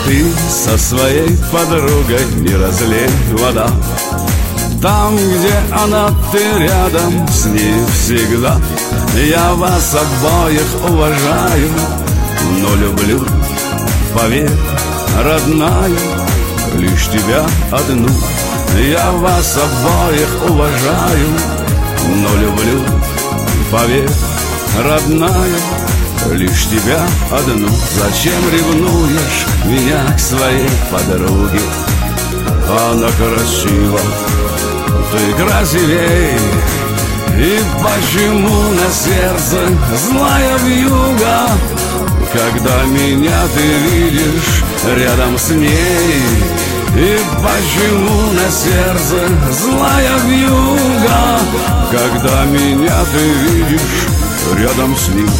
Ты со своей подругой не разлей вода. Там, где она, ты рядом с ней всегда. Я вас обоих уважаю, но люблю, поверь, родная, лишь тебя одну. Я вас обоих уважаю, но люблю, поверь, родная, лишь тебя одну. Зачем ревнуешь меня к своей подруге? Она красива, ты красивей. И почему на сердце злая вьюга, когда меня ты видишь рядом с ней? И почему на сердце злая вьюга, когда меня ты видишь рядом с ним?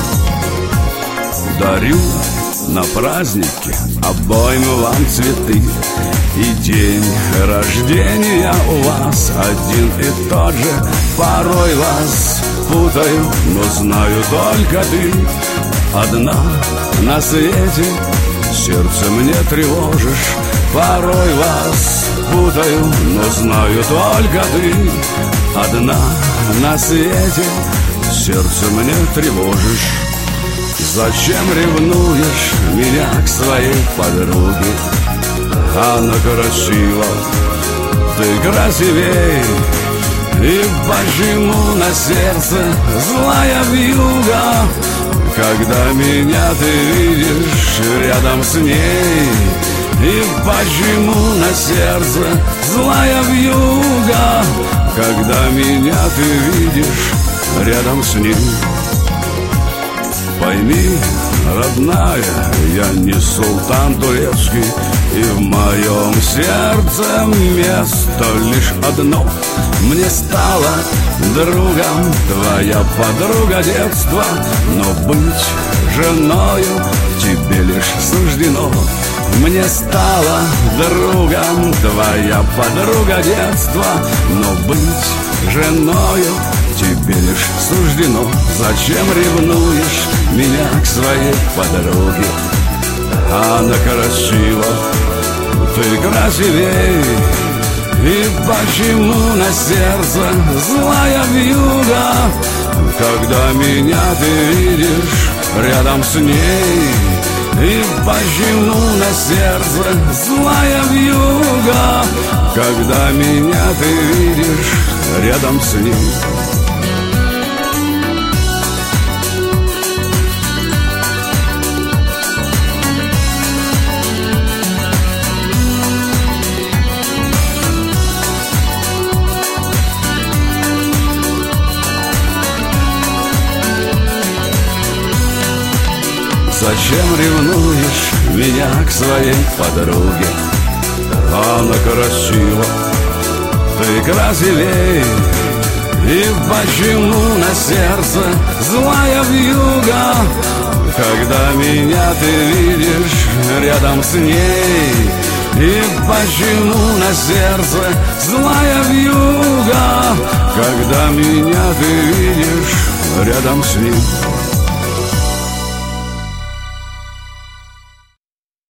Дарю на празднике обоим вам цветы, и день рождения у вас один и тот же. Порой вас путаю, но знаю только ты одна на свете, сердце мне тревожишь. Порой вас путаю, но знаю только ты одна на свете, сердце мне тревожишь. Зачем ревнуешь меня к своей подруге? Она красива, ты красивей. И почему на сердце злая вьюга, когда меня ты видишь рядом с ней? И почему на сердце злая вьюга, когда меня ты видишь рядом с ней? Пойми, родная, я не султан турецкий, и в моем сердце место лишь одно. Мне стала другом твоя подруга детства, но быть женою тебе лишь суждено. Мне стала другом твоя подруга детства, но быть женою тебе лишь суждено. Зачем ревнуешь меня к своей подруге? Она красива, ты красивей. И почему на сердце злая вьюга, когда меня ты видишь рядом с ней? И почему на сердце злая вьюга, когда меня ты видишь рядом с ней? Зачем ревнуешь меня к своей подруге? Она красива, ты красивей. И почему на сердце злая вьюга, когда меня ты видишь рядом с ней? И почему на сердце злая вьюга, когда меня ты видишь рядом с ней?